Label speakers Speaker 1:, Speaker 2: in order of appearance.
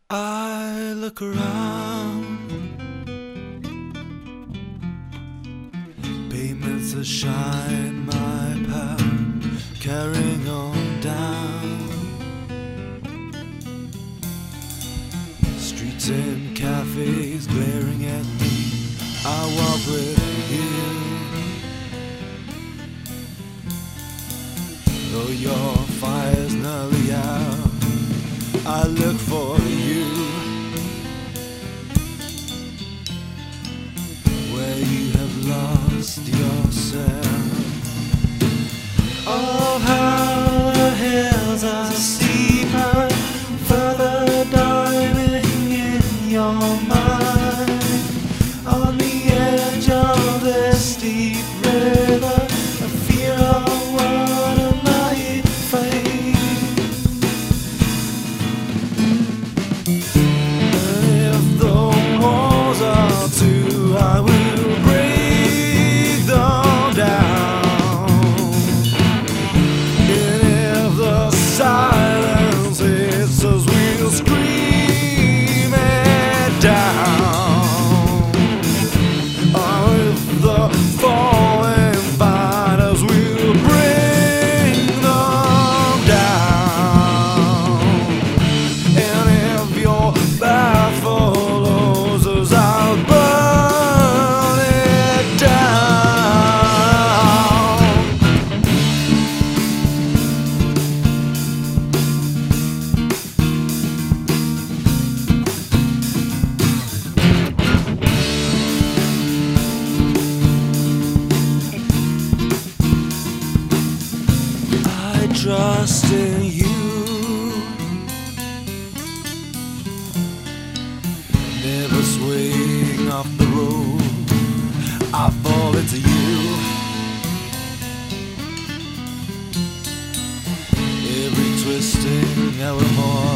Speaker 1: I look around, pavements that shine my path, carrying on down. Streets and cafes glaring at me, I walk with you. Though your fire's nearly out, I look for you. Where you have lost yourself. Oh, how the hills are steeper, further diving in your mind. On the edge of this deep river, a fear of what I might face. I will break them down. And if the silence hits us, we'll scream it down. Or if the falling find us, we'll bring them down. And if your path follows us, I'll burn. Trust in you, never swaying off the road, I fall into you. Every twisting, evermore